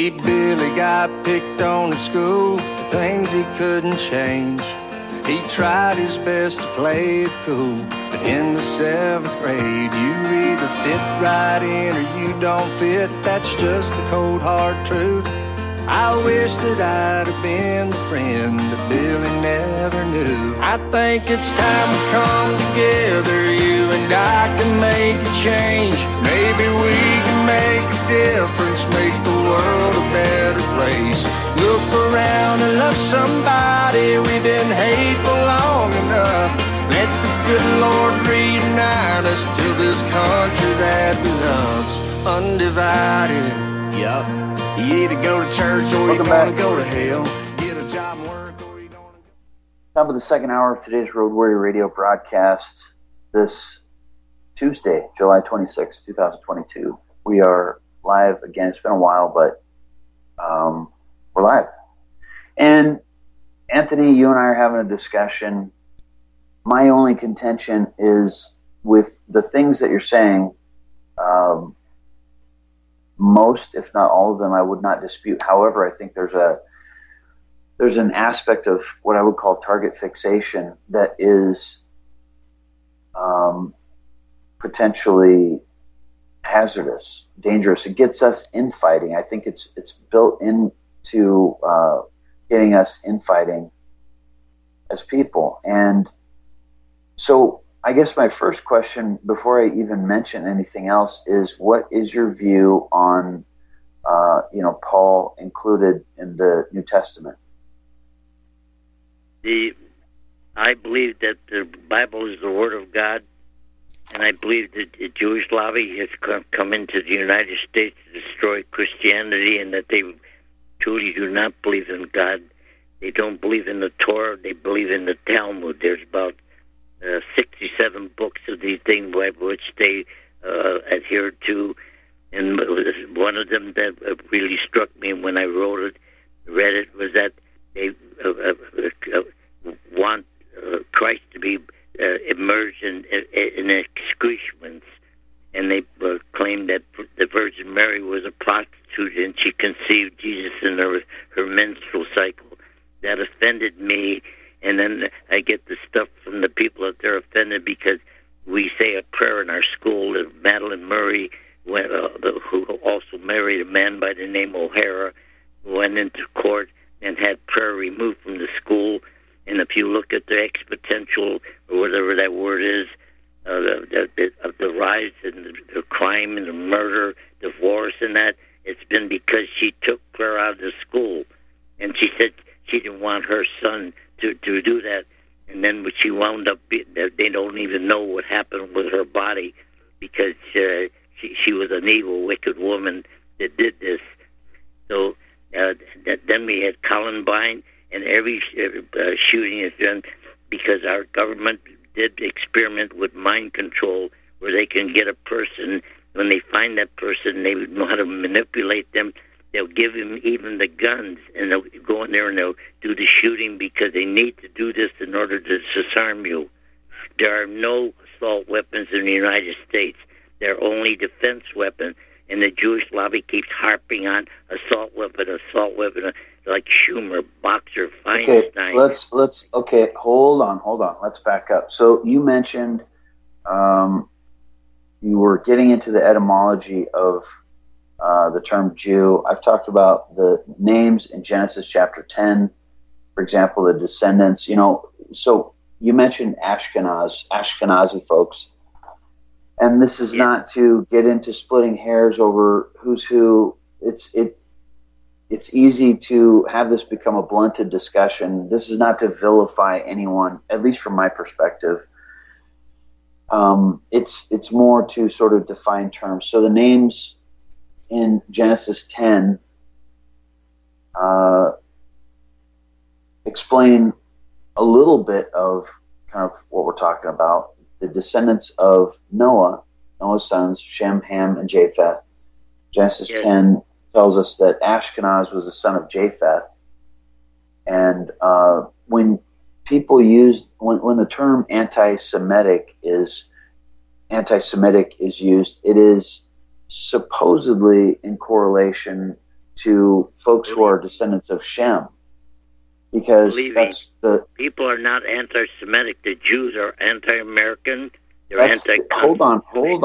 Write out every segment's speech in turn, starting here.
Sweet Billy got picked on at school for things he couldn't change. He tried his best to play it cool, but in the 7th grade, you either fit right in or you don't fit. That's just the cold hard truth. I wish that I'd have been the friend that Billy never knew. I think it's time we come together, you and I can make a change. Maybe we can make a difference, make the world a better place. Look around and love somebody, we've been hateful long enough. Let the good Lord reunite us to this country that he loves, undivided. Yup. You either go to church or you're going to go to hell. Get a job and work or you're going to... Top of the second hour of today's Road Warrior Radio broadcast this Tuesday, July 26, 2022. We are live again. It's been a while, but we're live. And Anthony, you and I are having a discussion. My only contention is with the things that you're saying, most, if not all of them, I would not dispute. However, I think there's an aspect of what I would call target fixation that is potentially hazardous, dangerous. It gets us infighting. I think it's built into getting us infighting as people. And so I guess my first question, before I even mention anything else, is what is your view on, Paul included in the New Testament? I believe that the Bible is the Word of God, and I believe that the Jewish lobby has come into the United States to destroy Christianity, and that they truly do not believe in God. They don't believe in the Torah. They believe in the Talmud. There's about 67 books of these things which they adhere to, and one of them that really struck me when I read it, was that they want Christ to be immersed in excrements, and they claim that the Virgin Mary was a prostitute and she conceived Jesus in her menstrual cycle. That offended me. And then I get the stuff from the people that they're offended because we say a prayer in our school that Madeline Murray, who also married a man by the name O'Hara, went into court and had prayer removed from the school. And if you look at the exponential, or whatever that word is, the rise in the crime and the murder, divorce and that, it's been because she took prayer out of the school. And she said she didn't want her son to do that, and then when she wound up, they don't even know what happened with her body because she was an evil, wicked woman that did this. So then we had Columbine, and every shooting is done because our government did experiment with mind control, where they can get a person. When they find that person, they know how to manipulate them. They'll give him even the guns, and they'll go in there and they'll do the shooting because they need to do this in order to disarm you. There are no assault weapons in the United States. They're only defense weapons, and the Jewish lobby keeps harping on assault weapon, like Schumer, Boxer, Feinstein. Okay, hold on. Let's back up. So you mentioned you were getting into the etymology of the term Jew. I've talked about the names in Genesis chapter 10, for example, the descendants, so you mentioned Ashkenazi folks, and this is not to get into splitting hairs over who's who. It's easy to have this become a blunted discussion. This is not to vilify anyone, at least from my perspective. It's more to sort of define terms. So the names in Genesis 10 explain a little bit of kind of what we're talking about. The descendants of Noah's sons, Shem, Ham, and Japheth. Genesis 10 tells us that Ashkenaz was a son of Japheth. And when people when the term anti-Semitic is used, it is supposedly in correlation to folks who are descendants of Shem, because people are not anti-Semitic. The Jews are anti-American. Hold on.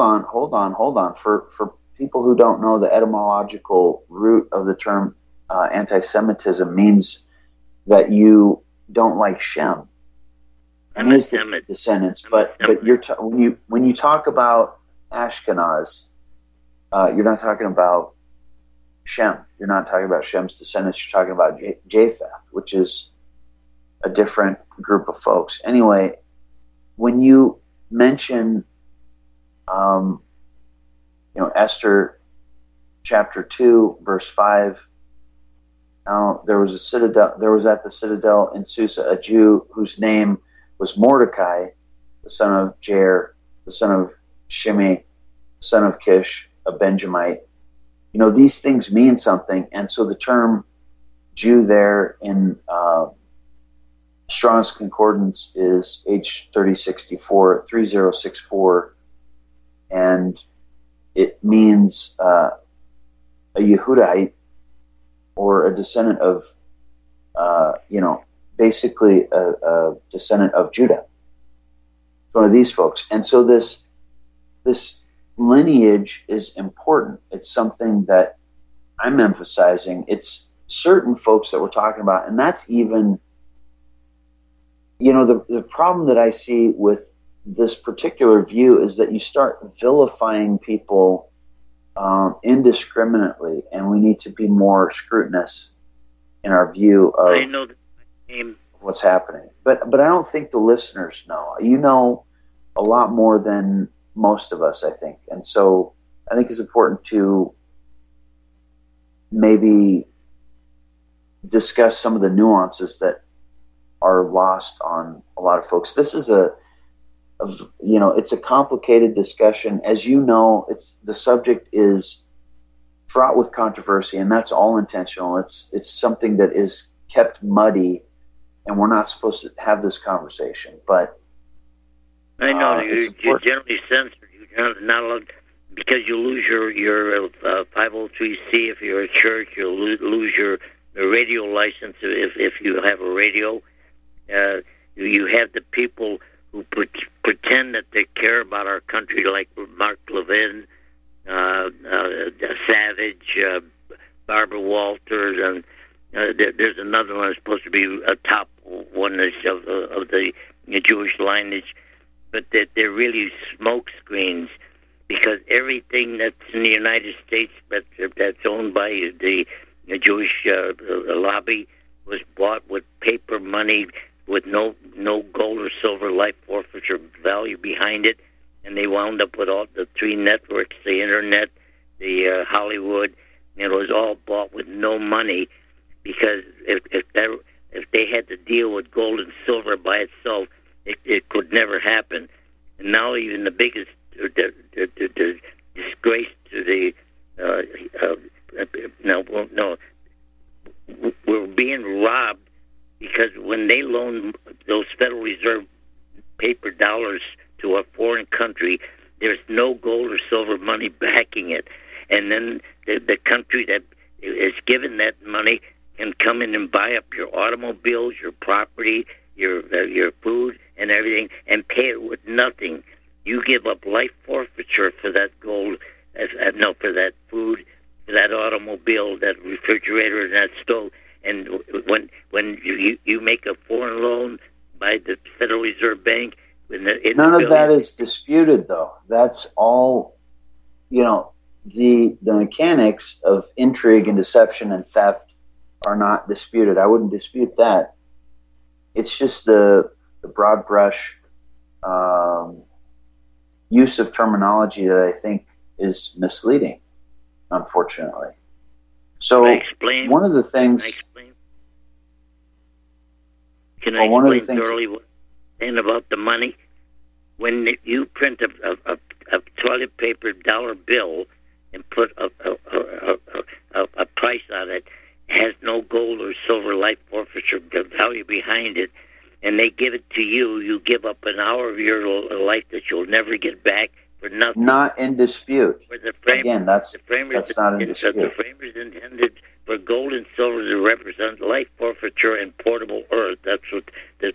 For people who don't know, the etymological root of the term anti-Semitism means that you don't like Shem. And his descendants, but when you talk about Ashkenaz, you're not talking about Shem. You're not talking about Shem's descendants. You're talking about Japheth, which is a different group of folks. Anyway, when you mention, Esther chapter 2, verse 5. Now there was at the citadel in Susa a Jew whose name was Mordecai, the son of Jair, the son of Shimei, the son of Kish, a Benjamite. These things mean something, and so the term Jew there in Strong's Concordance is H3064, and it means a Yehudite, or a descendant of, basically a descendant of Judah. One of these folks. And so this lineage is important. It's something that I'm emphasizing. It's certain folks that we're talking about, and that's even, the problem that I see with this particular view is that you start vilifying people indiscriminately, and we need to be more scrutinous in our view of what's happening. But I don't think the listeners know. You know a lot more than most of us, I think. And so I think it's important to maybe discuss some of the nuances that are lost on a lot of folks. This is it's a complicated discussion. As you know, the subject is fraught with controversy, and that's all intentional. It's something that is kept muddy, and we're not supposed to have this conversation. But I know you're generally censored. You're not allowed, because you lose your 503c if you're a church. You'll lose your radio license if you have a radio. You have the people who pretend that they care about our country, like Mark Levin, Savage, Barbara Walters, and there's another one that's supposed to be a top one of the Jewish lineage, but that they're really smoke screens, because everything that's in the United States that's owned by the Jewish lobby was bought with paper money, with no gold or silver life forfeiture value behind it, and they wound up with all the three networks, the internet, the Hollywood, and it was all bought with no money, because if they had to deal with gold and silver by itself, it could never happen. And now even the biggest disgrace to the we're being robbed, because when they loan those Federal Reserve paper dollars to a foreign country, there's no gold or silver money backing it. And then the country that is given that money can come in and buy up your automobiles, your property, your food, and everything, and pay it with nothing. You give up life forfeiture for that gold, for that food, for that automobile, that refrigerator, and that stove. And when you make a foreign loan by the Federal Reserve Bank, none of that is disputed, though. That's all, the mechanics of intrigue and deception and theft are not disputed. I wouldn't dispute that. It's just the broad brush use of terminology that I think is misleading, unfortunately. So one of the things. Can I explain thoroughly what I'm saying about the money? When you print a toilet paper dollar bill and put a price on it, has no gold or silver life forfeiture value behind it, and they give it to you, you give up an hour of your life that you'll never get back for nothing. Not in dispute. Again, that's not in dispute. The framers intended for gold and silver to represent life forfeiture and portable earth. That's what the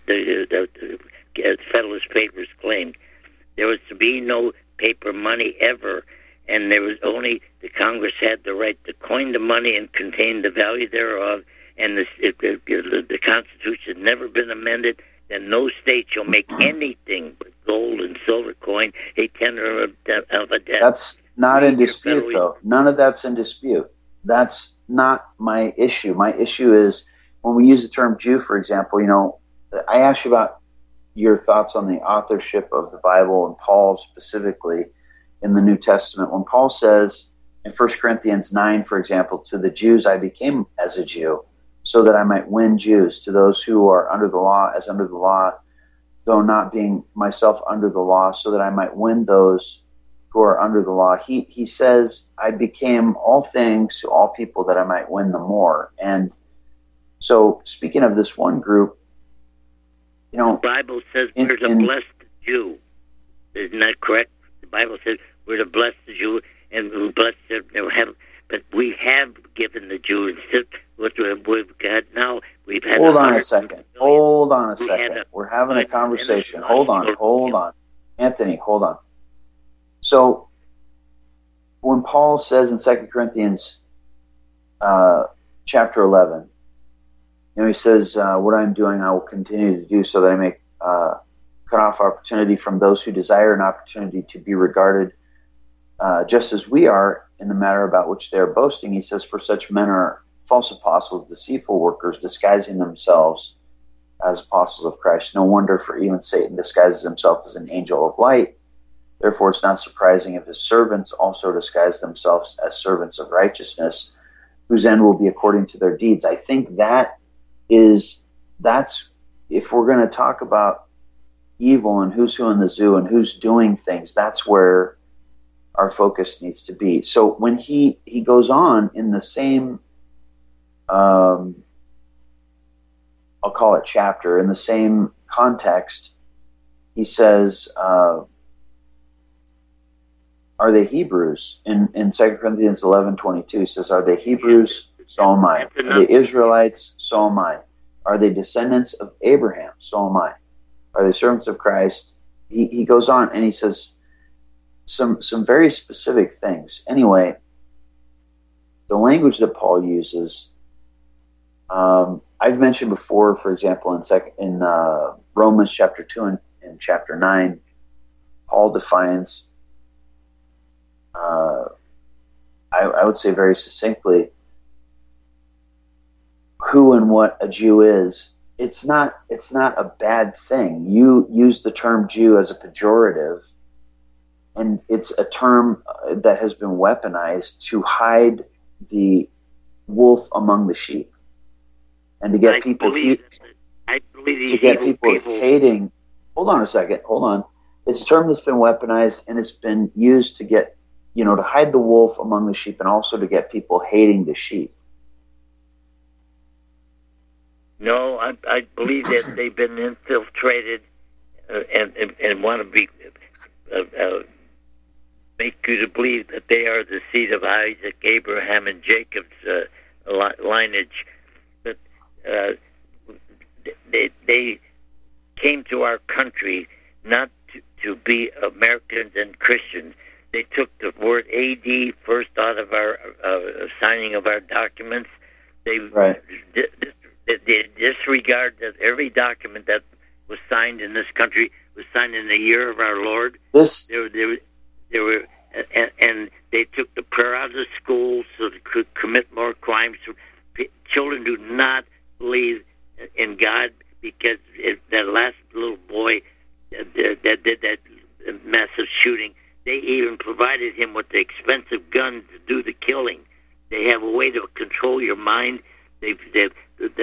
Federalist Papers claimed. There was to be no paper money ever, and there was only the Congress had the right to coin the money and contain the value thereof, and the Constitution had never been amended, and no state shall make anything but gold and silver coin a tender of a debt. That's not in dispute, though. None of that's in dispute. That's not my issue. My issue is when we use the term Jew, for example, I asked you about your thoughts on the authorship of the Bible and Paul specifically in the New Testament. When Paul says in 1 Corinthians 9, for example, to the Jews I became as a Jew so that I might win Jews, to those who are under the law as under the law, though not being myself under the law, so that I might win those who are under the law. He says, I became all things to all people that I might win them more. And so speaking of this one group, the Bible says we're to bless the Jew. Isn't that correct? The Bible says we're to bless the Jew and we're blessed to have, but we have given the Jew instead what we've got now. We've had. Hold on a second. We're having a conversation. Hold on. Anthony, hold on. So when Paul says in 2 Corinthians chapter 11, he says, what I'm doing I will continue to do so that I may cut off opportunity from those who desire an opportunity to be regarded just as we are in the matter about which they are boasting. He says, for such men are false apostles, deceitful workers, disguising themselves as apostles of Christ. No wonder, for even Satan disguises himself as an angel of light. Therefore, it's not surprising if his servants also disguise themselves as servants of righteousness, whose end will be according to their deeds. I think that's if we're going to talk about evil and who's who in the zoo and who's doing things, that's where our focus needs to be. So when he goes on in the same, I'll call it chapter, in the same context, he says, are they Hebrews? In 2 Corinthians 11:22, he says, are they Hebrews? So am I. Are they Israelites? So am I. Are they descendants of Abraham? So am I. Are they servants of Christ? He goes on and he says some very specific things. Anyway, the language that Paul uses, I've mentioned before, for example, in Romans chapter 2 and chapter 9, Paul defines, I would say very succinctly, who and what a Jew is. It's not a bad thing. You use the term Jew as a pejorative, and it's a term that has been weaponized to hide the wolf among the sheep, and to get people hating. Hold on a second. Hold on. It's a term that's been weaponized, and it's been used to get, to hide the wolf among the sheep, and also to get people hating the sheep. No, I believe that they've been infiltrated and want to be make you to believe that they are the seed of Isaac, Abraham, and Jacob's lineage. But they came to our country not to be Americans and Christians. They took the word AD first out of our signing of our documents. They disregard that every document that was signed in this country was signed in the year of our Lord. And they took the prayer out of the schools so they could commit more crimes. Children do not believe in God because that last little boy that did that massive shooting, they even provided him with the expensive gun to do the killing. They have a way to control your mind. There's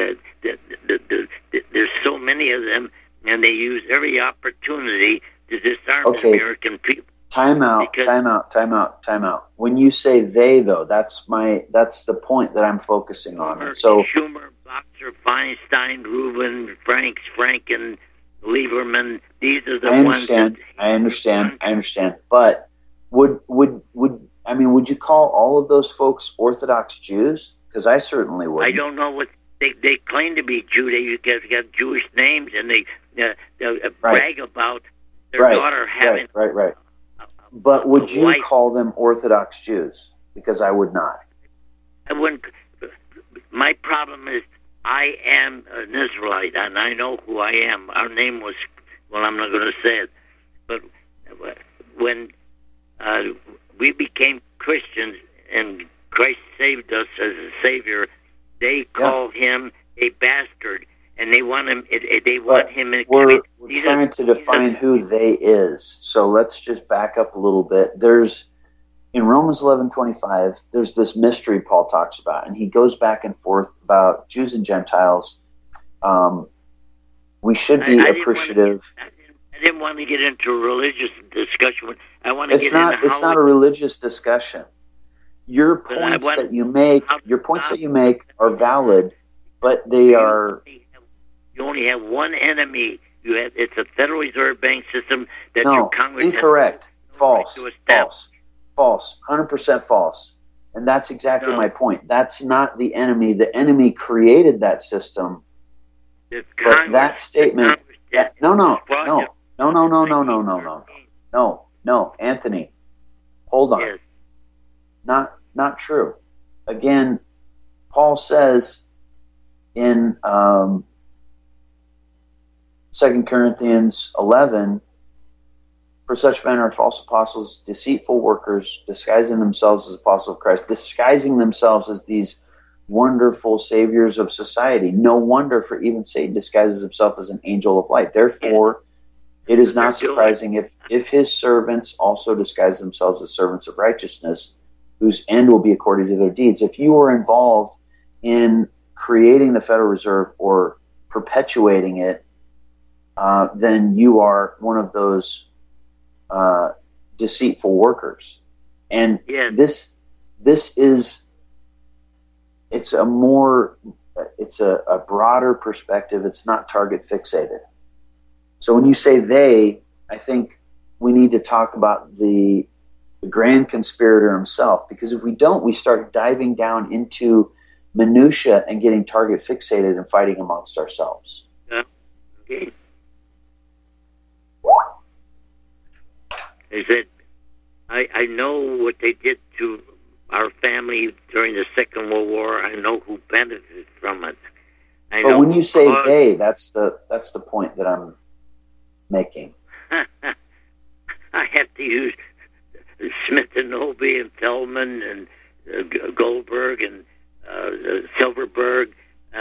so many of them, and they use every opportunity to disarm the American people. Time out. When you say they, though, that's the point that I'm focusing on. So Schumer, Boxer, Feinstein, Rubin, Franken, Lieberman, these are the ones. I understand. But would you call all of those folks Orthodox Jews? because I certainly would. I don't know what they claim to be Jew. They got Jewish names, and they brag about their daughter having. Right. But would you call them Orthodox Jews? Because I would not. I wouldn't. My problem is I am an Israelite, and I know who I am. Our name was, well, I'm not going to say it, but when we became Christians and Christ saved us as a Savior, they call him a bastard, and they want him. They want him. We're trying to define who they is. So let's just back up a little bit. In Romans 11:25, there's this mystery Paul talks about, and he goes back and forth about Jews and Gentiles. We should be appreciative. I didn't want to get into a religious discussion. I want to It's not a religious discussion. Your points that you make are valid, but they are. You only have one enemy. It's a Federal Reserve Bank system that your Congress. Incorrect. False. 100% false. And that's exactly my point. That's not the enemy. The enemy created that system. But that statement. No, Anthony. Hold on. Yes. Not true. Again, Paul says in 2 Corinthians 11, for such men are false apostles, deceitful workers, disguising themselves as apostles of Christ, disguising themselves as these wonderful saviors of society. No wonder, for even Satan disguises himself as an angel of light. Therefore, it is not surprising if his servants also disguise themselves as servants of righteousness, whose end will be according to their deeds. If you are involved in creating the Federal Reserve or perpetuating it, then you are one of those deceitful workers. And this is, it's a broader perspective. It's not target fixated. So when you say they, I think we need to talk about the grand conspirator himself, because if we don't, we start diving down into minutia and getting target fixated and fighting amongst ourselves. Yeah. Okay. Is that I know what they did to our family during the Second World War. I know who benefited from it. But when you say they, that's the point that I'm making. I have to use Smith and Noble and Feldman and Goldberg and Silverberg.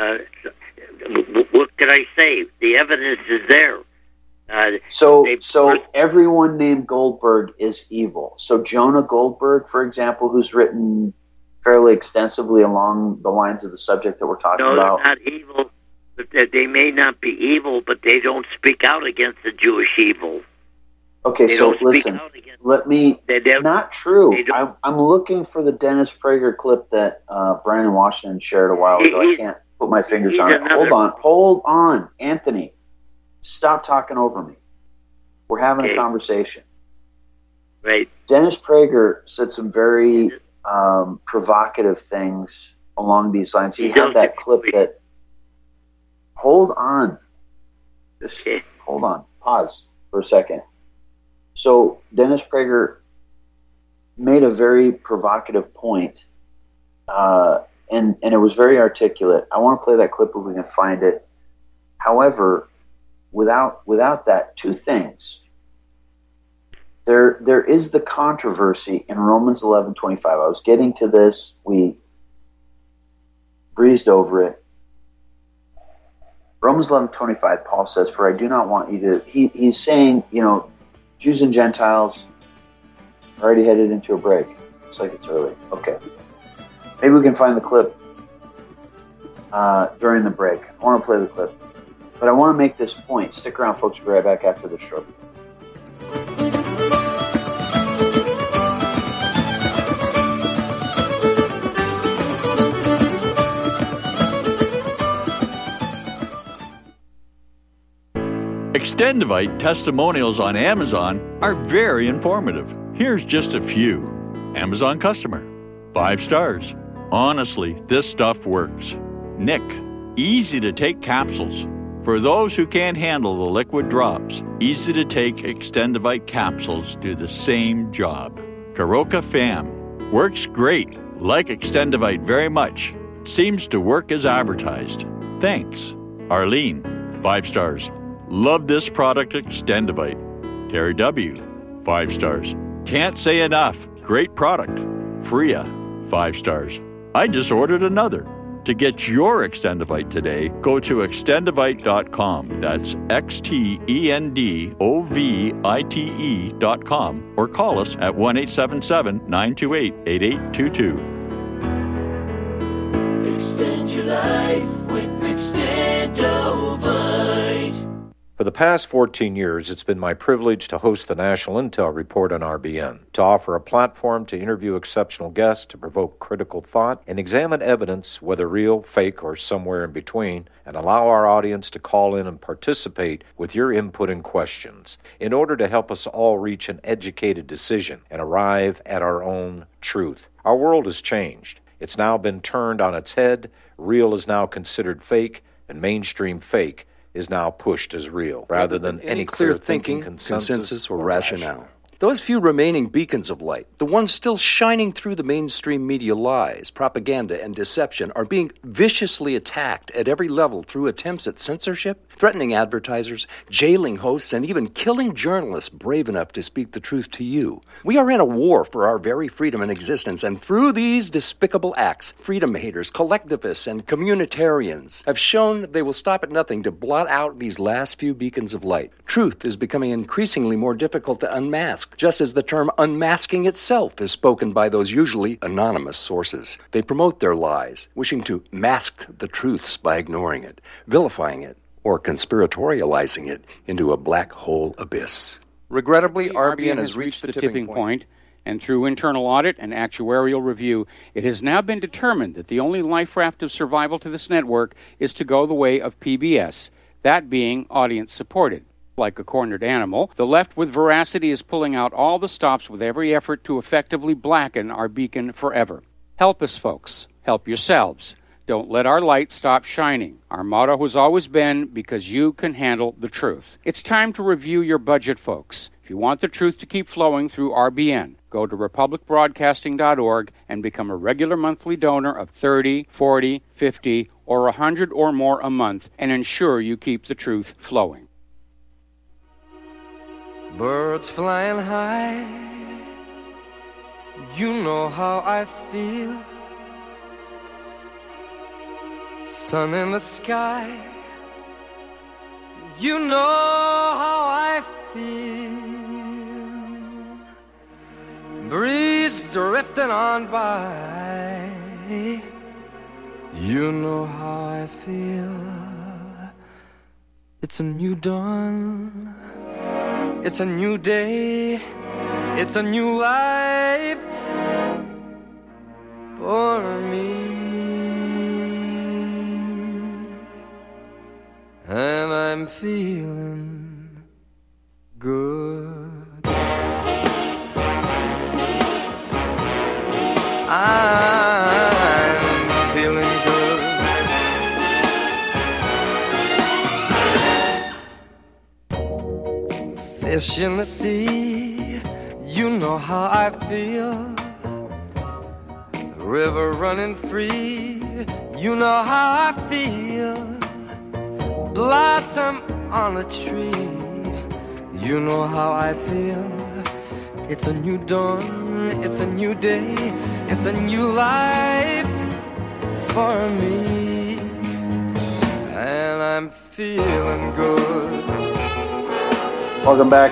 What could I say? The evidence is there. So everyone named Goldberg is evil. So Jonah Goldberg, for example, who's written fairly extensively along the lines of the subject that we're talking about. No, they're not evil. They may not be evil, but they don't speak out against the Jewish evil. Okay, so listen, not true. I'm looking for the Dennis Prager clip that Brandon Washington shared a while ago. I can't put my fingers on it. Hold on, Anthony. Stop talking over me. We're having a conversation. Right. Dennis Prager said some very provocative things along these lines. He had that clip that... Hold on. Just hold on. Pause for a second. So Dennis Prager made a very provocative point, and it was very articulate. I want to play that clip if we can find it. However, without that, two things. There is the controversy in Romans 11:25. I was getting to this. We breezed over it. Romans 11:25, Paul says, "For I do not want you to..." He's saying, Jews and Gentiles are already headed into a break. Looks like it's early. Okay. Maybe we can find the clip during the break. I want to play the clip. But I want to make this point. Stick around, folks. We'll be right back after the show. Extendivite testimonials on Amazon are very informative. Here's just a few. Amazon customer, 5 stars. Honestly, this stuff works. Nick, easy-to-take capsules. For those who can't handle the liquid drops, easy-to-take Extendivite capsules do the same job. Karoka Fam. Works great. Like Extendivite very much. Seems to work as advertised. Thanks. Arlene, 5 stars. Love this product, Extendivite. Terry W., 5 stars. Can't say enough. Great product. Freya, 5 stars. I just ordered another. To get your Extendivite today, go to extendivite.com. That's XTENDOVITE.com or call us at 1-877-928-8822. Extend your life with Extendovite. For the past 14 years, it's been my privilege to host the National Intel Report on RBN, to offer a platform to interview exceptional guests, to provoke critical thought, and examine evidence, whether real, fake, or somewhere in between, and allow our audience to call in and participate with your input and questions in order to help us all reach an educated decision and arrive at our own truth. Our world has changed. It's now been turned on its head. Real is now considered fake, and mainstream fake is now pushed as real, rather than any clear thinking, consensus, or rationale. Those few remaining beacons of light, the ones still shining through the mainstream media lies, propaganda, and deception, are being viciously attacked at every level through attempts at censorship, threatening advertisers, jailing hosts, and even killing journalists brave enough to speak the truth to you. We are in a war for our very freedom and existence, and through these despicable acts, freedom haters, collectivists, and communitarians have shown they will stop at nothing to blot out these last few beacons of light. Truth is becoming increasingly more difficult to unmask, just as the term unmasking itself is spoken by those usually anonymous sources. They promote their lies, wishing to mask the truths by ignoring it, vilifying it, or conspiratorializing it into a black hole abyss. Regrettably, RBN has reached the tipping point, and through internal audit and actuarial review, it has now been determined that the only life raft of survival to this network is to go the way of PBS, that being audience-supported. Like a cornered animal, the left with veracity is pulling out all the stops with every effort to effectively blacken our beacon forever. Help us, folks. Help yourselves. Don't let our light stop shining. Our motto has always been, because you can handle the truth. It's time to review your budget, folks. If you want the truth to keep flowing through RBN, go to republicbroadcasting.org and become a regular monthly donor of $30, $40, $50, or $100 or more a month and ensure you keep the truth flowing. Birds flying high, you know how I feel. Sun in the sky, you know how I feel. Breeze drifting on by, you know how I feel. It's a new dawn, it's a new day, it's a new life for me. And I'm feeling good. I'm feeling good. Fish in the sea, you know how I feel. River running free, you know how I feel. Blossom on a tree, you know how I feel. It's a new dawn, it's a new day, it's a new life for me. And I'm feeling good. Welcome back.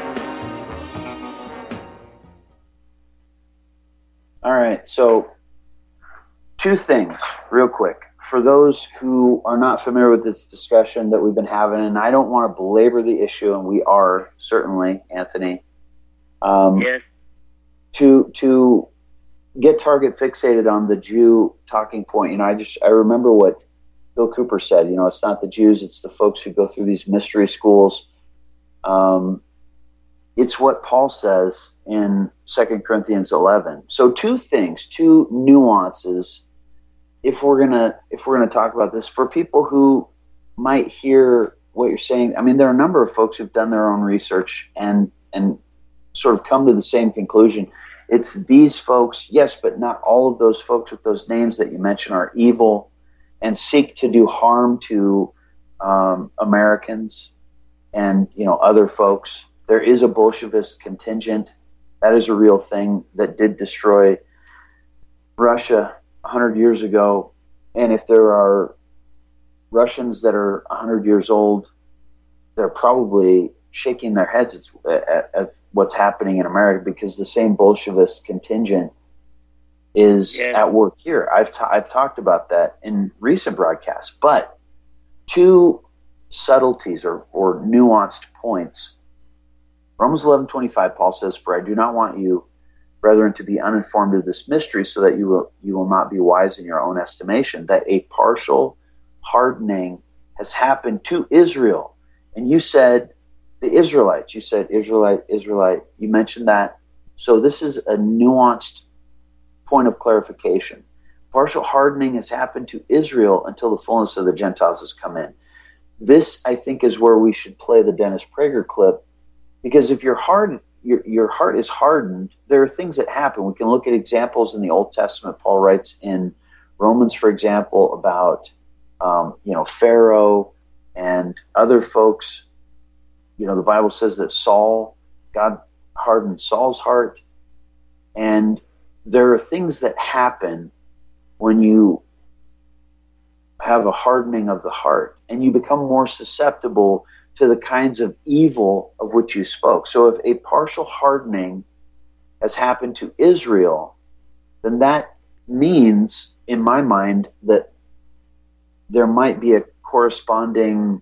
All right, so 2 things real quick. For those who are not familiar with this discussion that we've been having, and I don't want to belabor the issue, and we are certainly, Anthony. Yes. To get target fixated on the Jew talking point, I remember what Bill Cooper said. It's not the Jews; it's the folks who go through these mystery schools. It's what Paul says in 2 Corinthians 11. So 2 things, 2 nuances if we're gonna talk about this, for people who might hear what you're saying, I mean, there are a number of folks who've done their own research and sort of come to the same conclusion. It's these folks, yes, but not all of those folks with those names that you mentioned are evil and seek to do harm to Americans and other folks. There is a Bolshevist contingent. That is a real thing that did destroy Russia 100 years ago. And if there are Russians that are 100 years old, they're probably shaking their heads at what's happening in America, because the same Bolshevist contingent is at work here. I've talked about that in recent broadcasts. But two subtleties or nuanced points. Romans 11:25, Paul says, "For I do not want you, brethren, to be uninformed of this mystery, so that you will not be wise in your own estimation, that a partial hardening has happened to Israel." And you said the Israelites. You said Israelite. You mentioned that. So this is a nuanced point of clarification. Partial hardening has happened to Israel until the fullness of the Gentiles has come in. This, I think, is where we should play the Dennis Prager clip, because if your heart is hardened, there are things that happen. We can look at examples in the Old Testament. Paul writes in Romans, for example, about Pharaoh and other folks. The Bible says that God hardened Saul's heart. And there are things that happen when you have a hardening of the heart, and you become more susceptible to the kinds of evil of which you spoke. So if a partial hardening has happened to Israel, then that means, in my mind, that there might be a corresponding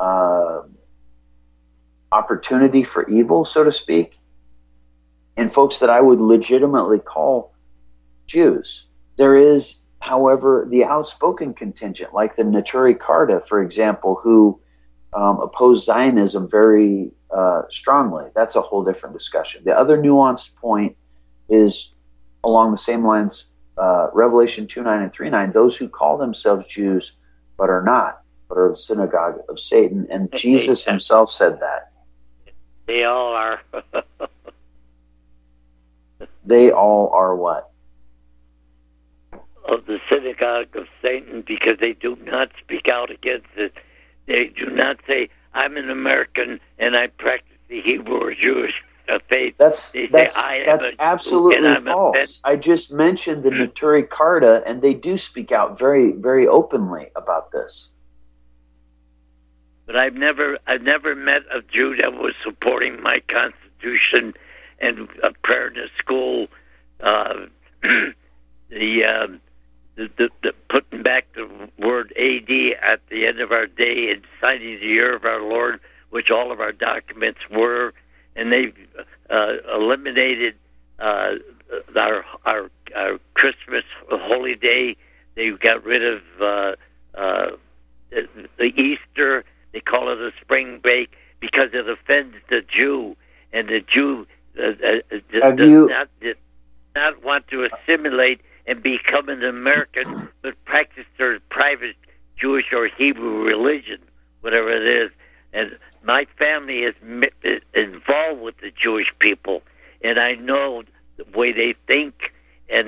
opportunity for evil, so to speak, in folks that I would legitimately call Jews. There is, however, the outspoken contingent, like the Neturei Karta, for example, who oppose Zionism very strongly. That's a whole different discussion. The other nuanced point is along the same lines, Revelation 2:9 and 3:9, those who call themselves Jews but are not, but are the synagogue of Satan. And Jesus himself said that. They all are. They all are what? Of the synagogue of Satan, because they do not speak out against it. They do not say, "I'm an American and I practice the Hebrew or Jewish faith." That's absolutely false. I just mentioned the Neturei Karta, and they do speak out very, very openly about this. But I've never met a Jew that was supporting my Constitution and prayer to school. The putting back the word AD at the end of our day and signing the year of our Lord, which all of our documents were, and they've eliminated our Christmas holy day. They got rid of the Easter. They call it a spring break because it offends the Jew, and the Jew does not want to assimilate and become an American, but practice their private Jewish or Hebrew religion, whatever it is. And my family is involved with the Jewish people, and I know the way they think, and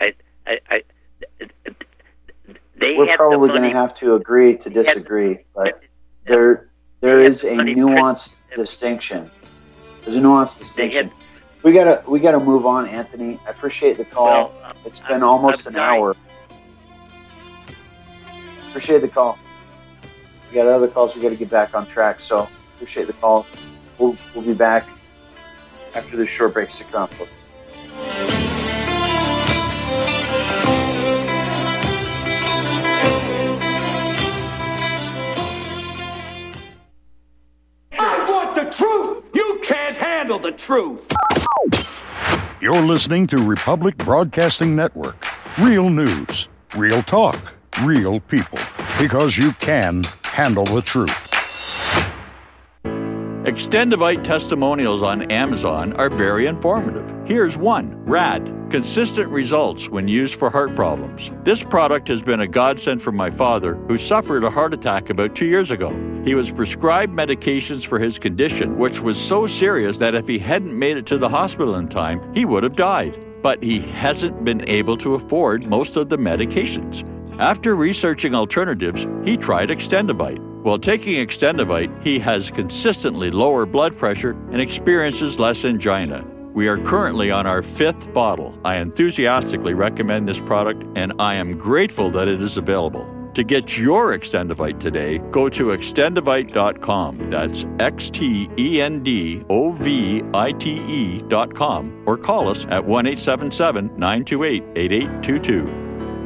we're probably going to have to agree to disagree, but there is a nuanced distinction. There's a nuanced distinction. We gotta move on, Anthony. I appreciate the call. It's been almost an hour. Appreciate the call. We got other calls. We got to get back on track. So appreciate the call. We'll be back after this short break. Stick around, folks. I want the truth. You can't handle the truth. You're listening to Republic Broadcasting Network. Real news, real talk, real people. Because you can handle the truth. Extendivite testimonials on Amazon are very informative. Here's one, RAD, consistent results when used for heart problems. This product has been a godsend for my father, who suffered a heart attack about 2 years ago. He was prescribed medications for his condition, which was so serious that if he hadn't made it to the hospital in time, he would have died. But he hasn't been able to afford most of the medications. After researching alternatives, he tried Extendivite. While taking Extendivite, he has consistently lower blood pressure and experiences less angina. We are currently on our 5th bottle. I enthusiastically recommend this product, and I am grateful that it is available. To get your Extendivite today, go to extendivite.com. That's XTENDOVITE.com, or call us at 1-877-928-8822.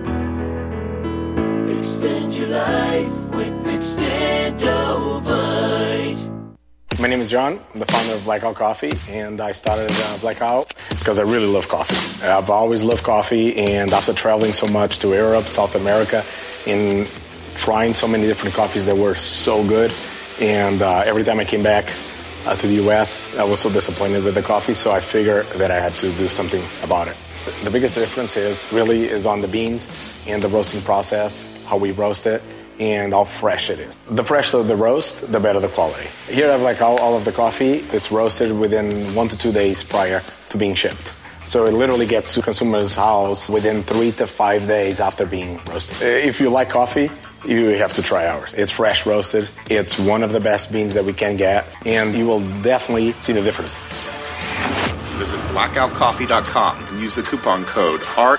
Extend your life with Extendovite. My name is John. I'm the founder of Blackout Coffee, and I started Blackout because I really love coffee. I've always loved coffee, and after traveling so much to Europe, South America, and trying so many different coffees that were so good, and every time I came back to the U.S., I was so disappointed with the coffee, so I figured that I had to do something about it. The biggest difference is on the beans and the roasting process, how we roast it, and how fresh it is. The fresher the roast, the better the quality. Here I have all of the coffee. It's roasted within 1 to 2 days prior to being shipped. So it literally gets to consumer's house within 3 to 5 days after being roasted. If you like coffee, you have to try ours. It's fresh roasted. It's one of the best beans that we can get, and you will definitely see the difference. Visit blackoutcoffee.com and use the coupon code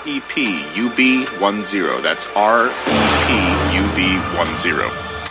REPUB10. That's REPUB10.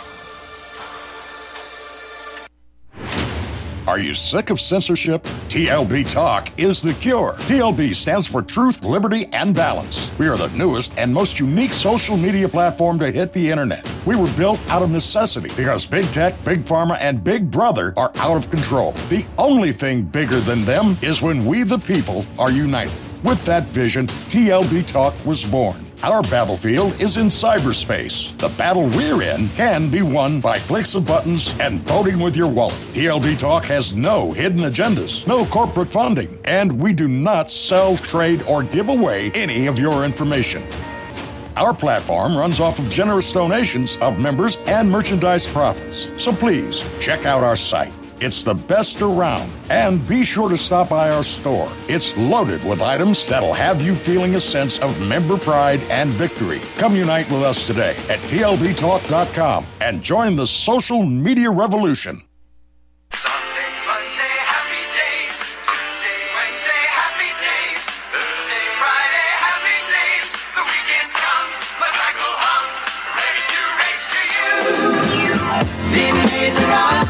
Are you sick of censorship? TLB Talk is the cure. TLB stands for Truth, Liberty, and Balance. We are the newest and most unique social media platform to hit the internet. We were built out of necessity because Big Tech, Big Pharma, and Big Brother are out of control. The only thing bigger than them is when we, the people, are united. With that vision, TLB Talk was born. Our battlefield is in cyberspace. The battle we're in can be won by clicks of buttons and voting with your wallet. TLB Talk has no hidden agendas, no corporate funding, and we do not sell, trade, or give away any of your information. Our platform runs off of generous donations of members and merchandise profits. So please, check out our site. It's the best around. And be sure to stop by our store. It's loaded with items that'll have you feeling a sense of member pride and victory. Come unite with us today at TLBTalk.com and join the social media revolution. Sunday, Monday, happy days. Tuesday, Wednesday, happy days. Thursday, Friday, happy days. The weekend comes, my cycle hums, ready to race to you. These days are on.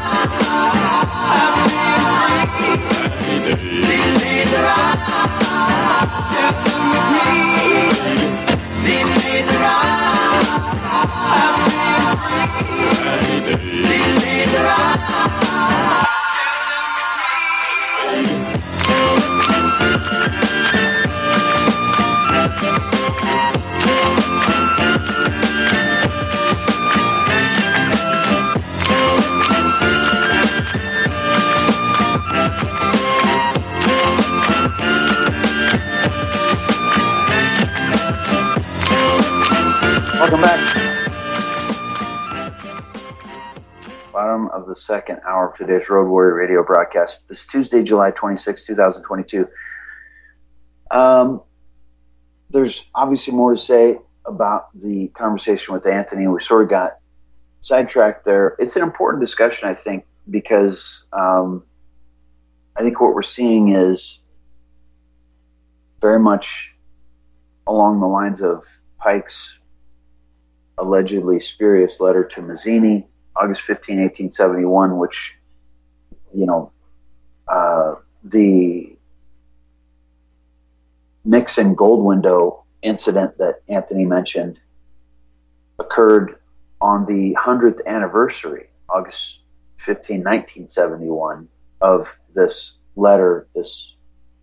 These days are on. Share them with me. These days are on. I'm free. These days are on. Share them with me. Welcome back. Bottom of the second hour of today's Road Warrior radio broadcast. This Tuesday, July 26, 2022. There's obviously more to say about the conversation with Anthony. We sort of got sidetracked there. It's an important discussion, I think, because I think what we're seeing is very much along the lines of Pike's allegedly spurious letter to Mazzini, August 15, 1871, which, the Nixon gold window incident that Anthony mentioned occurred on the 100th anniversary, August 15, 1971, of this letter, this,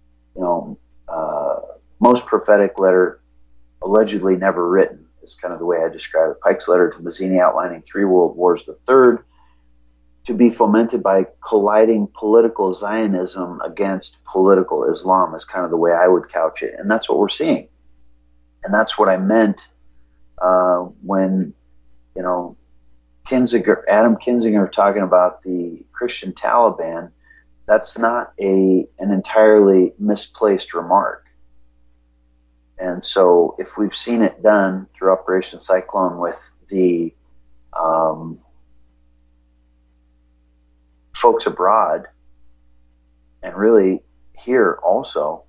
most prophetic letter allegedly never written. Is kind of the way I describe it. Pike's letter to Mazzini outlining 3 world wars. The third to be fomented by colliding political Zionism against political Islam is kind of the way I would couch it. And that's what we're seeing. And that's what I meant when, you know, Adam Kinzinger talking about the Christian Taliban. That's not an entirely misplaced remark. And so if we've seen it done through Operation Cyclone with the folks abroad, and really here also,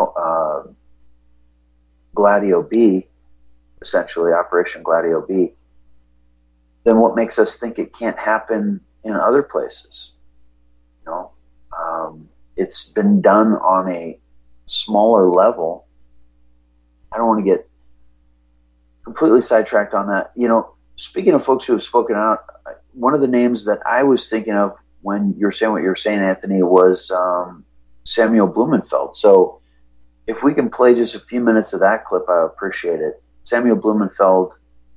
Gladio B, essentially Operation Gladio B, then what makes us think it can't happen in other places? You know, it's been done on a smaller level. I don't want to get completely sidetracked on that. You know, speaking of folks who have spoken out, one of the names that I was thinking of when you were saying what you were saying, Anthony, was Samuel Blumenfeld. So if we can play just a few minutes of that clip, I appreciate it. Samuel Blumenfeld,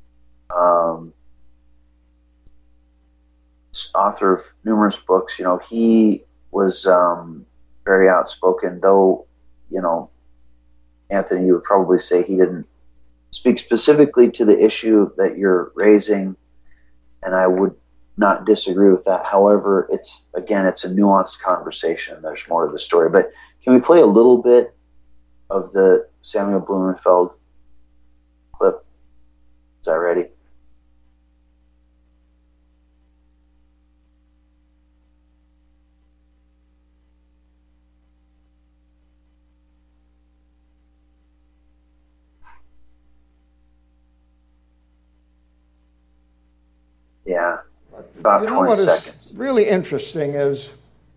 author of numerous books, you know, he was very outspoken, though, you know, Anthony, you would probably say he didn't speak specifically to the issue that you're raising, and I would not disagree with that. However, it's a nuanced conversation. There's more to the story. But can we play a little bit of the Samuel Blumenfeld clip? Is that ready? Yeah, about 20 seconds. What is really interesting is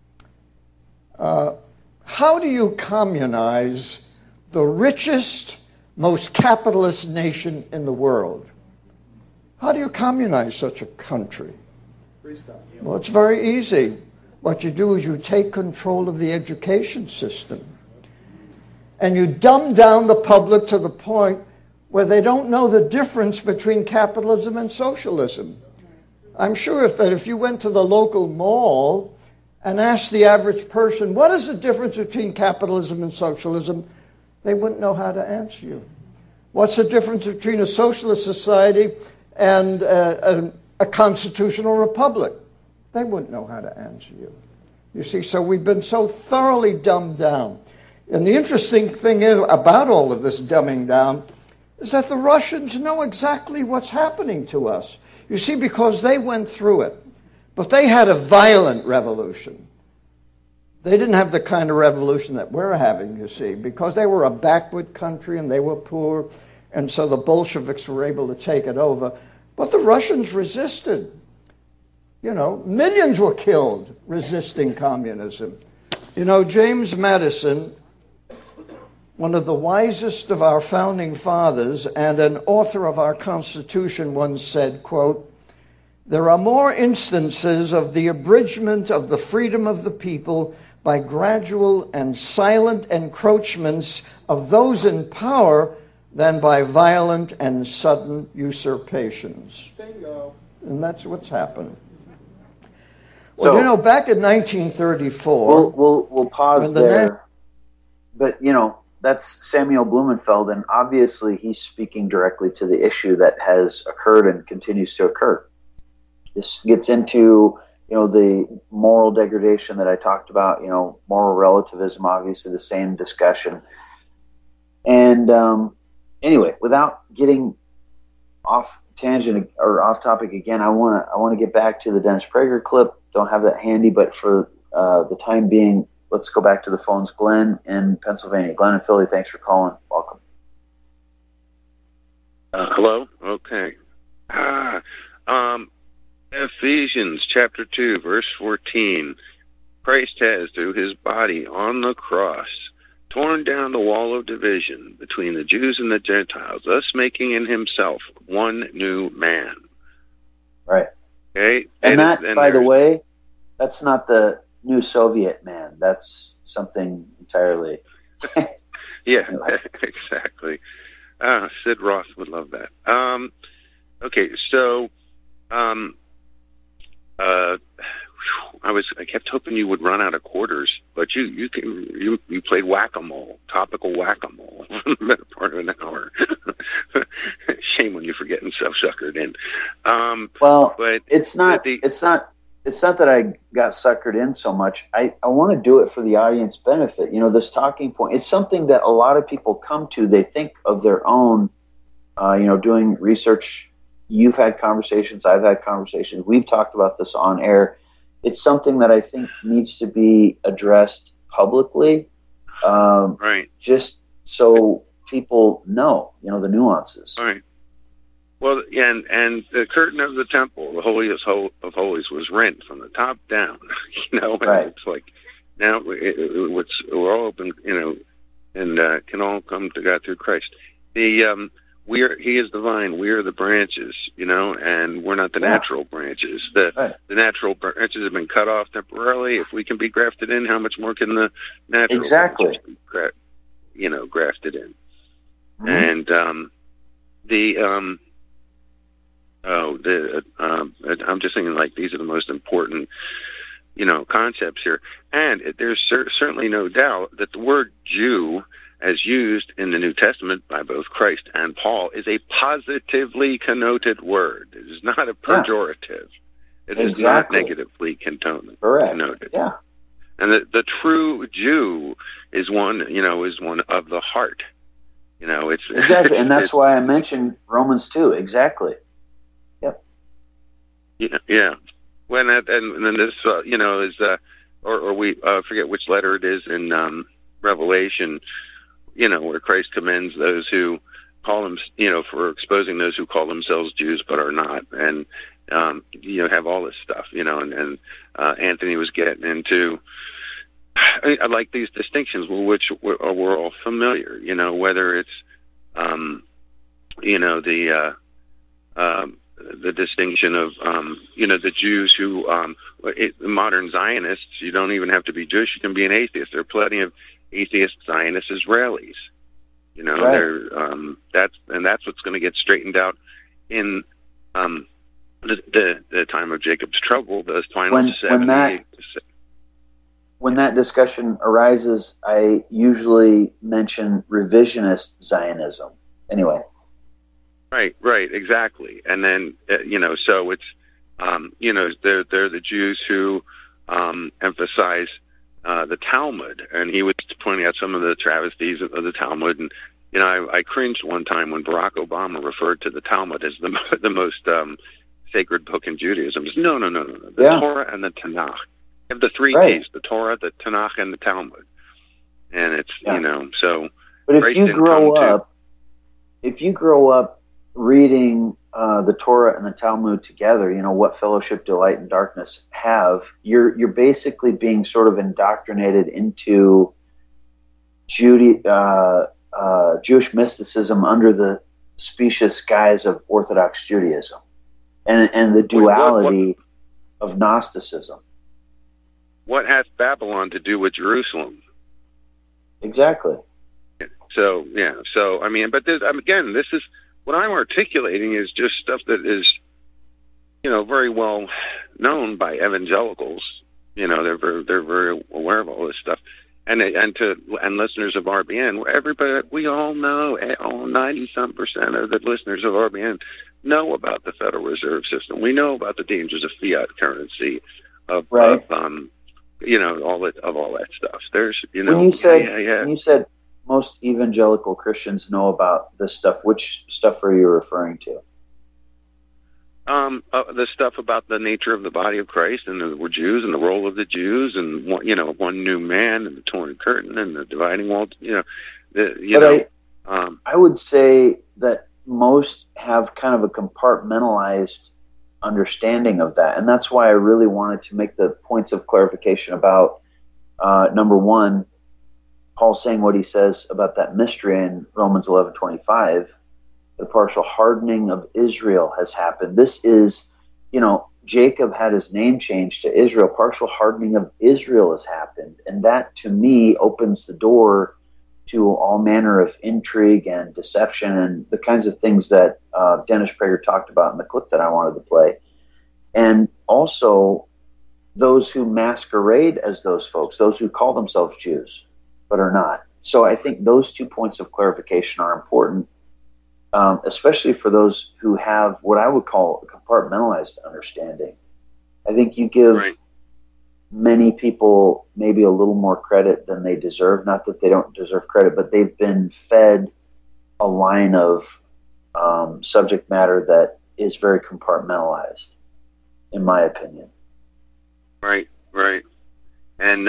how do you communize the richest, most capitalist nation in the world? How do you communize such a country? Well, it's very easy. What you do is you take control of the education system and you dumb down the public to the point where they don't know the difference between capitalism and socialism. I'm sure if you went to the local mall and asked the average person, what is the difference between capitalism and socialism, they wouldn't know how to answer you. What's the difference between a socialist society and a constitutional republic? They wouldn't know how to answer you. You see, so we've been so thoroughly dumbed down. And the interesting thing about all of this dumbing down is that the Russians know exactly what's happening to us. You see, because they went through it. But they had a violent revolution. They didn't have the kind of revolution that we're having, you see, because they were a backward country and they were poor, and so the Bolsheviks were able to take it over. But the Russians resisted. You know, millions were killed resisting communism. You know, James Madison, one of the wisest of our founding fathers and an author of our Constitution, once said, quote, "There are more instances of the abridgment of the freedom of the people by gradual and silent encroachments of those in power than by violent and sudden usurpations." Bingo. And that's what's happened. Well, you know, back in 1934... We'll pause there. But, you know, that's Samuel Blumenfeld, and obviously he's speaking directly to the issue that has occurred and continues to occur. This gets into, you know, the moral degradation that I talked about, you know, moral relativism, obviously the same discussion. And anyway, without getting off tangent or off topic again, I want to get back to the Dennis Prager clip. Don't have that handy, but for the time being, let's go back to the phones. Glenn in Pennsylvania. Glenn in Philly, thanks for calling. Welcome. Hello? Okay. Ephesians chapter 2, verse 14. Christ has, through his body on the cross, torn down the wall of division between the Jews and the Gentiles, thus making in himself one new man. Right. Okay? And by the way, that's not the new Soviet man. That's something entirely... Yeah, exactly. Sid Roth would love that. Okay, so I kept hoping you would run out of quarters, but you played whack-a-mole, topical whack-a-mole for the better part of an hour. Shame when you forget and so suckered in. But it's not that I got suckered in so much. I want to do it for the audience benefit. This talking point, it's something that a lot of people come to. They think of their own, doing research. You've had conversations. I've had conversations. We've talked about this on air. It's something that I think needs to be addressed publicly, right? Just so people know, the nuances. Right. Well, and the curtain of the temple, the holiest of holies, was rent from the top down. Right. It's like now we're all open, and can all come to God through Christ. He is the vine, we are the branches, and we're not the natural branches. The natural branches have been cut off temporarily. If we can be grafted in, how much more can the natural branches be grafted in? Mm-hmm. And I'm just thinking, like, these are the most important, concepts here. And there's certainly no doubt that the word Jew, as used in the New Testament by both Christ and Paul, is a positively connoted word. It is not a pejorative. It is not negatively connoted. Yeah. And the true Jew is one, is one of the heart. It's exactly, and that's why I mentioned Romans 2. Exactly. Yep. Yeah. When and then this, is or we forget which letter it is in Revelation. Where Christ commends those who call them, for exposing those who call themselves Jews but are not, and have all this stuff, and Anthony was getting into. I like these distinctions, which we're all familiar, whether it's, the distinction of, the Jews who, modern Zionists. You don't even have to be Jewish; you can be an atheist. There are plenty of atheist Zionist Israelis, that's what's going to get straightened out in the time of Jacob's trouble. Those final 70. When that discussion arises, I usually mention revisionist Zionism. Anyway. Right, exactly, and then so it's they're the Jews who emphasize the Talmud, and he was pointing out some of the travesties of the Talmud, and I cringed one time when Barack Obama referred to the Talmud as the most sacred book in Judaism. Just, no. The Torah and the Tanakh. You have the three T's: the Torah, the Tanakh, and the Talmud. And it's so. But if you grow up reading the Torah and the Talmud together, what fellowship, delight, and darkness have, you're basically being sort of indoctrinated into Jewish mysticism under the specious guise of Orthodox Judaism, and the duality of Gnosticism. What has Babylon to do with Jerusalem? Exactly. So I mean, but again, this is what I'm articulating is just stuff that is, very well known by evangelicals. They're very aware of all this stuff, and listeners of RBN. Everybody, we all know, 90-some% of the listeners of RBN know about the Federal Reserve System. We know about the dangers of fiat currency, of all that stuff. There's, when you said most evangelical Christians know about this stuff, which stuff are you referring to? The stuff about the nature of the body of Christ, and we're Jews, and the role of the Jews, and one new man, and the torn curtain, and the dividing wall. I would say that most have kind of a compartmentalized understanding of that, and that's why I really wanted to make the points of clarification about number one, Paul saying what he says about that mystery in Romans 11:25. The partial hardening of Israel has happened. This is, Jacob had his name changed to Israel. Partial hardening of Israel has happened. And that, to me, opens the door to all manner of intrigue and deception and the kinds of things that Dennis Prager talked about in the clip that I wanted to play. And also, those who masquerade as those folks, those who call themselves Jews but are not. So I think those 2 points of clarification are important, especially for those who have what I would call a compartmentalized understanding. I think you give many people maybe a little more credit than they deserve. Not that they don't deserve credit, but they've been fed a line of subject matter that is very compartmentalized, in my opinion. Right. And,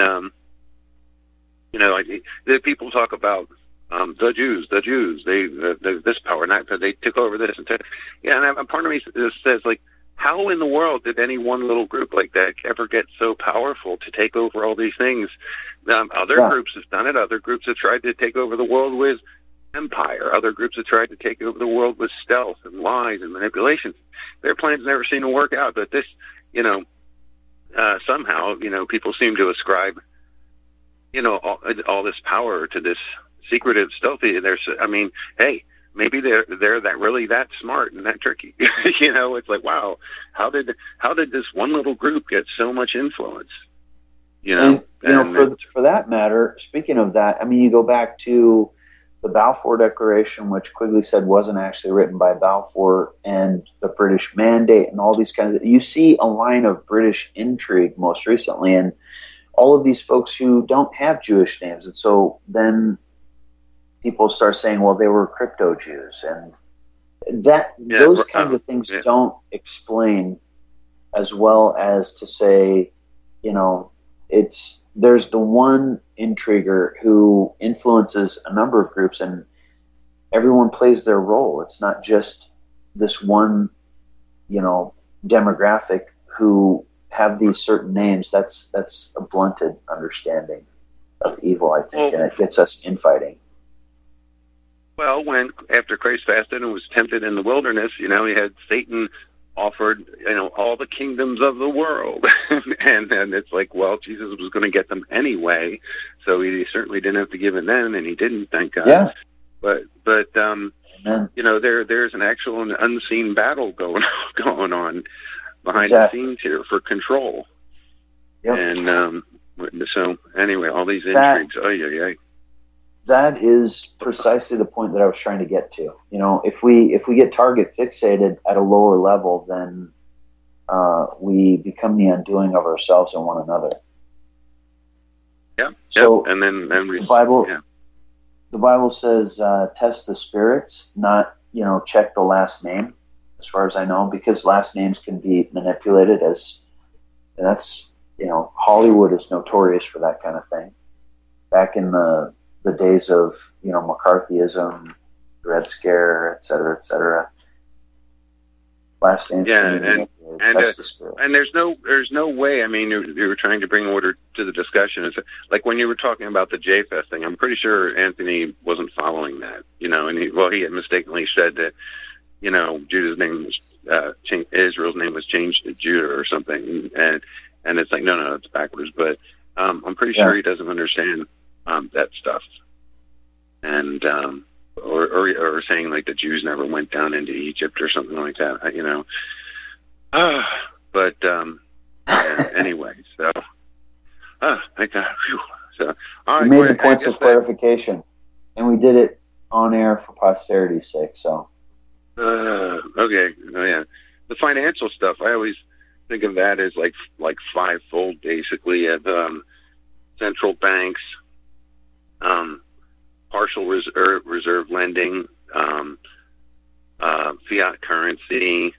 the people talk about the Jews, they this power, and that they took over this. And part of me says, like, how in the world did any one little group like that ever get so powerful to take over all these things? Other groups have done it. Other groups have tried to take over the world with empire. Other groups have tried to take over the world with stealth and lies and manipulations. Their plans never seem to work out. But this, somehow, people seem to ascribe, all this power to this secretive, stealthy. Hey, maybe they're that smart and that tricky. It's like, wow, how did this one little group get so much influence? For that matter, speaking of that, you go back to the Balfour Declaration, which Quigley said wasn't actually written by Balfour, and the British Mandate, and all these kinds of. You see a line of British intrigue most recently, and all of these folks who don't have Jewish names, and so then people start saying, well, they were crypto Jews, and those kinds of things don't explain as well as to say, there's the one intriguer who influences a number of groups, and everyone plays their role. It's not just this one, demographic who have these certain names. That's a blunted understanding of evil, I think, and it gets us infighting. Well, after Christ fasted and was tempted in the wilderness, he had Satan offered, all the kingdoms of the world. and it's like, well, Jesus was going to get them anyway, so he certainly didn't have to give it then, and he didn't, thank God. Yeah. But there's an actual and unseen battle going on behind the scenes here for control. Yep. And so anyway, all these intrigues. That is precisely the point that I was trying to get to. If we get target fixated at a lower level, then we become the undoing of ourselves and one another. Yeah. So and then the Bible. Yeah. The Bible says test the spirits, not check the last name. As far as I know, because last names can be manipulated Hollywood is notorious for that kind of thing. Back in the days of McCarthyism, Red Scare, et cetera, last names. Yeah, and there's no way. You were trying to bring order to the discussion. It's like when you were talking about the Japheth thing. I'm pretty sure Anthony wasn't following that. And he had mistakenly said that Judah's name was Israel's name was changed to Judah or something, and it's like no, it's backwards. But I'm pretty sure he doesn't understand that stuff, and or saying like the Jews never went down into Egypt or something like that, But anyway, so thank God. So all right, we made the points of clarification, and we did it on air for posterity's sake. So okay, the financial stuff. I always think of that as like fivefold, basically, of central banks. Partial reserve lending, fiat currency,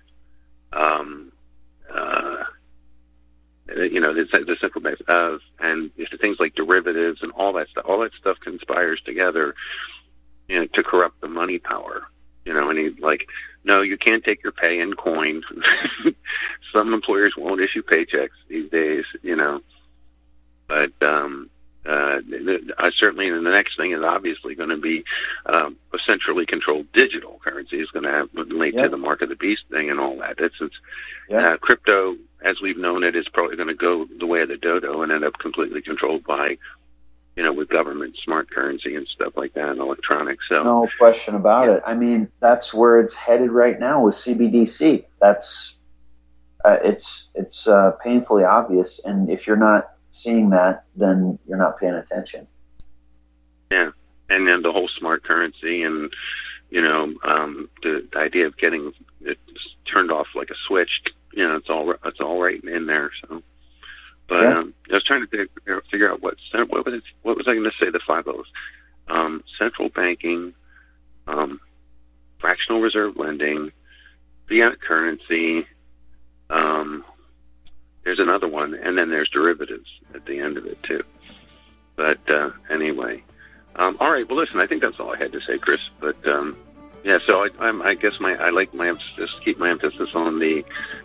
the central banks, and things like derivatives and all that stuff. All that stuff conspires together, to corrupt the money power. No, you can't take your pay in coin. Some employers won't issue paychecks these days, but. Certainly, the next thing is obviously going to be a centrally controlled digital currency. Is going to relate to the mark of the beast thing and all that. Crypto, as we've known it, is probably going to go the way of the dodo and end up completely controlled by, with government smart currency and stuff like that and electronics. So no question about it. That's where it's headed right now with CBDC. it's painfully obvious. And if you're not seeing that, then you're not paying attention. Yeah, and then the whole smart currency and, the idea of getting it turned off like a switch, it's all right in there. So, but I was trying to figure out what was I going to say? The 5 O's: central banking, fractional reserve lending, fiat currency. There's another one, and then there's derivatives at the end of it too. But anyway, all right. Well, listen, I think that's all I had to say, Chris. But yeah, so I guess keep my emphasis on the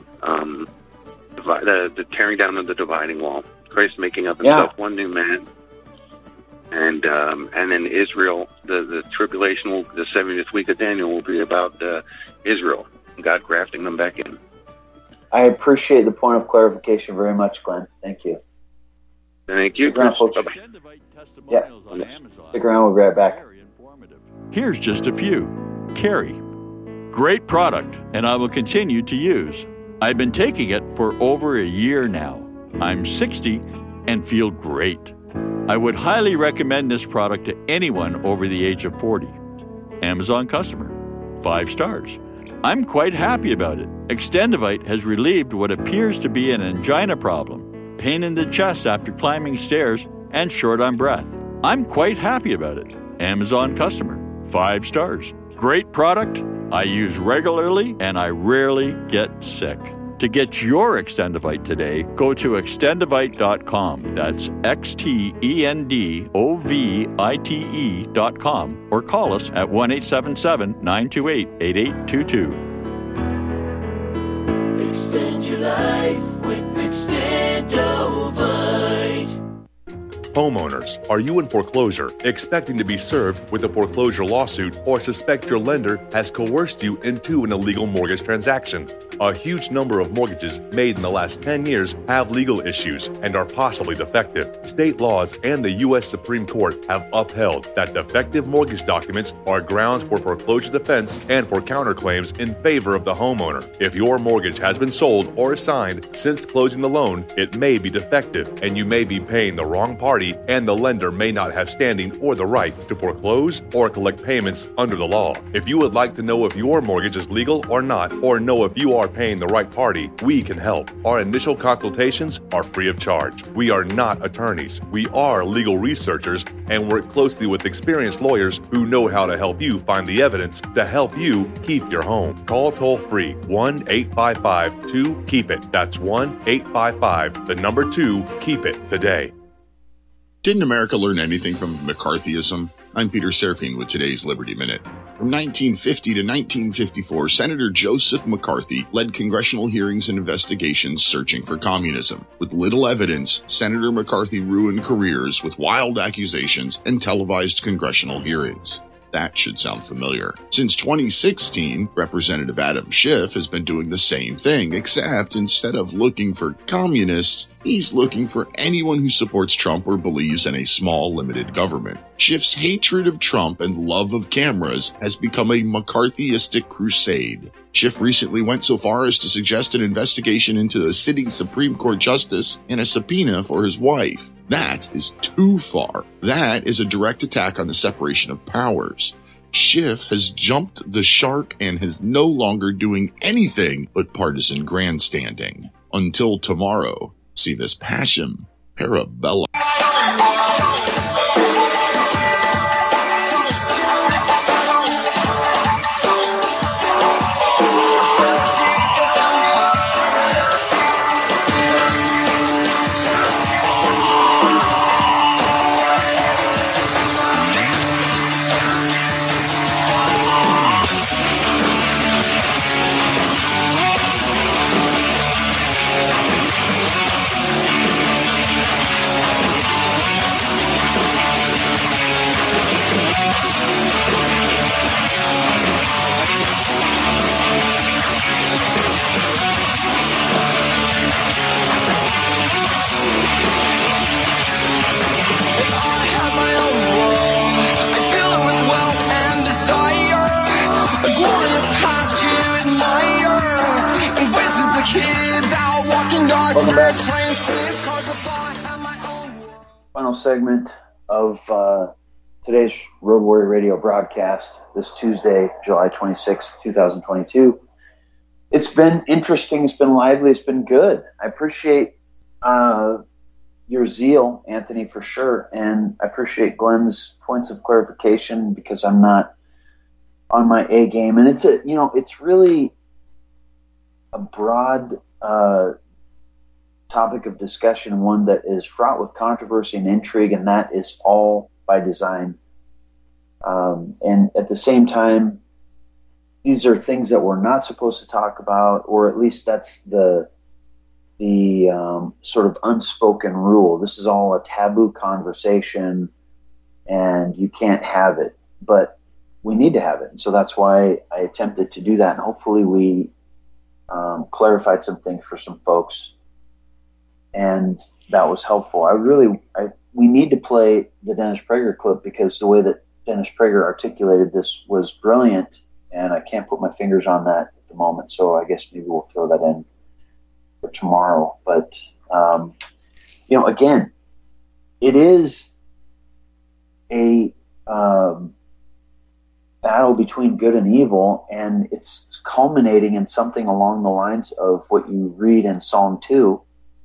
tearing down of the dividing wall. Christ making up himself one new man, and then Israel. The tribulation the 70th week of Daniel will be about Israel, God grafting them back in. I appreciate the point of clarification very much, Glenn. Thank you. Thank you. Bye-bye. Yeah. Stick around. We'll be right back. Here's just a few. Carrie. Great product, and I will continue to use. I've been taking it for over a year now. I'm 60 and feel great. I would highly recommend this product to anyone over the age of 40. Amazon customer. 5 stars. I'm quite happy about it. Extendivite has relieved what appears to be an angina problem, pain in the chest after climbing stairs, and short on breath. I'm quite happy about it. Amazon customer. 5 stars. Great product. I use regularly, and I rarely get sick. To get your Extendivite today, go to extendivite.com. That's XTENDOVITE.com, or call us at 1-877-928-8822. Extend your life with Extendovite. Homeowners, are you in foreclosure, expecting to be served with a foreclosure lawsuit, or suspect your lender has coerced you into an illegal mortgage transaction? A huge number of mortgages made in the last 10 years have legal issues and are possibly defective. State laws and the U.S. Supreme Court have upheld that defective mortgage documents are grounds for foreclosure defense and for counterclaims in favor of the homeowner. If your mortgage has been sold or assigned since closing the loan, it may be defective and you may be paying the wrong party, and the lender may not have standing or the right to foreclose or collect payments under the law. If you would like to know if your mortgage is legal or not, or know if you are paying the right party, we can help. Our initial consultations are free of charge. We are not attorneys. We are legal researchers and work closely with experienced lawyers who know how to help you find the evidence to help you keep your home. Call toll-free 1-855-2-KEEP-IT. That's 1-855-2-KEEP-IT today. Didn't America learn anything from McCarthyism? I'm Peter Serafine with today's Liberty Minute. From 1950 to 1954, Senator Joseph McCarthy led congressional hearings and investigations searching for communism. With little evidence, Senator McCarthy ruined careers with wild accusations and televised congressional hearings. That should sound familiar. Since 2016, Representative Adam Schiff has been doing the same thing, except instead of looking for communists, he's looking for anyone who supports Trump or believes in a small, limited government. Schiff's hatred of Trump and love of cameras has become a McCarthyistic crusade. Schiff recently went so far as to suggest an investigation into a sitting Supreme Court justice and a subpoena for his wife. That is too far. That is a direct attack on the separation of powers. Schiff has jumped the shark and is no longer doing anything but partisan grandstanding. Until tomorrow, si vis pacem, parabellum. Welcome back. Final segment of today's Road Warrior Radio broadcast this Tuesday, July 26, 2022. It's been interesting. It's been lively. It's been good. I appreciate your zeal, Anthony, for sure. And I appreciate Glenn's points of clarification because I'm not on my A game. And it's really a broad topic of discussion, one that is fraught with controversy and intrigue, and that is all by design. And at the same time, these are things that we're not supposed to talk about, or at least that's the sort of unspoken rule. This is all a taboo conversation, and you can't have it, but we need to have it. And so that's why I attempted to do that, and hopefully we clarified some things for some folks, and that was helpful. We need to play the Dennis Prager clip because the way that Dennis Prager articulated this was brilliant, and I can't put my fingers on that at the moment, so I guess maybe we'll throw that in for tomorrow. But, again, it is a battle between good and evil, and it's culminating in something along the lines of what you read in Psalm 2.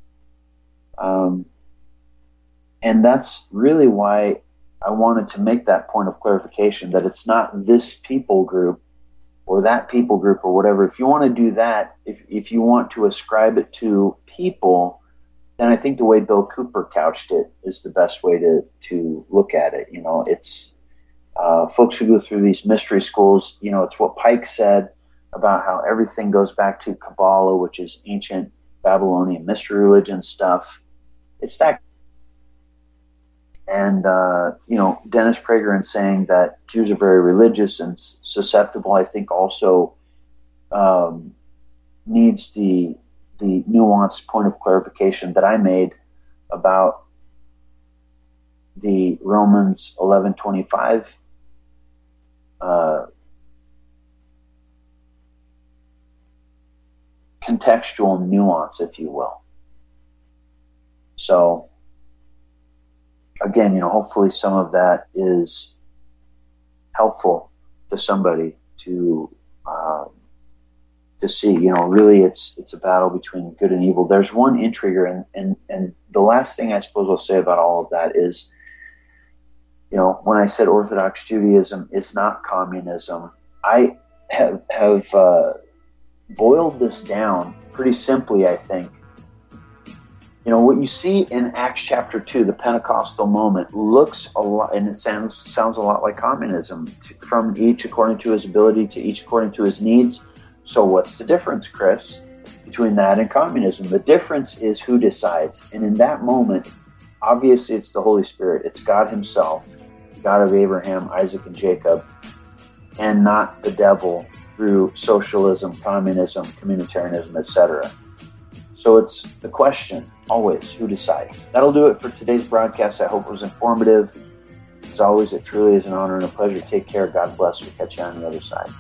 And that's really why I wanted to make that point of clarification, that it's not this people group or that people group or whatever. If you want to do that, if you want to ascribe it to people, then I think the way Bill Cooper couched it is the best way to look at it. It's folks who go through these mystery schools, it's what Pike said about how everything goes back to Kabbalah, which is ancient Babylonian mystery religion stuff. It's that. And, Dennis Prager, in saying that Jews are very religious and susceptible, I think also needs the nuanced point of clarification that I made about the Romans 11:25 contextual nuance, if you will. So, again, hopefully some of that is helpful to somebody to see. Really, it's a battle between good and evil. There's one intriguer, and the last thing I suppose I'll say about all of that is, when I said Orthodox Judaism is not communism, I have boiled this down pretty simply, I think. What you see in Acts chapter 2, the Pentecostal moment, looks a lot, and it sounds a lot like communism, from each according to his ability to each according to his needs. So what's the difference, Chris, between that and communism? The difference is who decides. And in that moment, obviously it's the Holy Spirit. It's God himself, God of Abraham, Isaac, and Jacob, and not the devil through socialism, communism, communitarianism, etc. So it's the question, always, who decides? That'll do it for today's broadcast. I hope it was informative. As always, it truly is an honor and a pleasure. Take care. God bless. We'll catch you on the other side.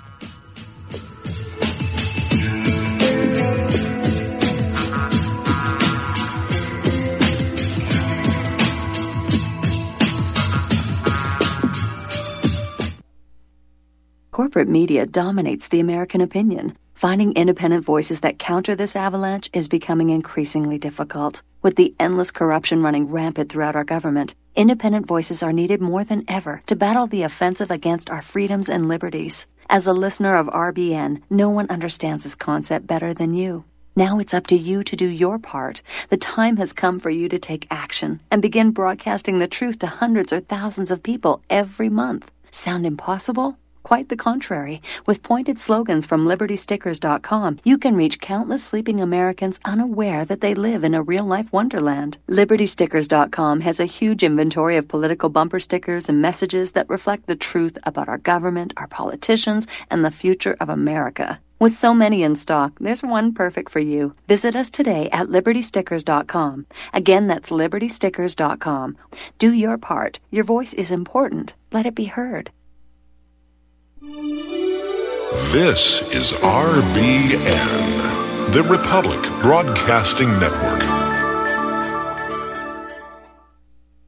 Corporate media dominates the American opinion. Finding independent voices that counter this avalanche is becoming increasingly difficult. With the endless corruption running rampant throughout our government, independent voices are needed more than ever to battle the offensive against our freedoms and liberties. As a listener of RBN, no one understands this concept better than you. Now it's up to you to do your part. The time has come for you to take action and begin broadcasting the truth to hundreds or thousands of people every month. Sound impossible? Quite the contrary. With pointed slogans from LibertyStickers.com, you can reach countless sleeping Americans unaware that they live in a real-life wonderland. LibertyStickers.com has a huge inventory of political bumper stickers and messages that reflect the truth about our government, our politicians, and the future of America. With so many in stock, there's one perfect for you. Visit us today at LibertyStickers.com. Again, that's LibertyStickers.com. Do your part. Your voice is important. Let it be heard. This is RBN, The Republic Broadcasting Network.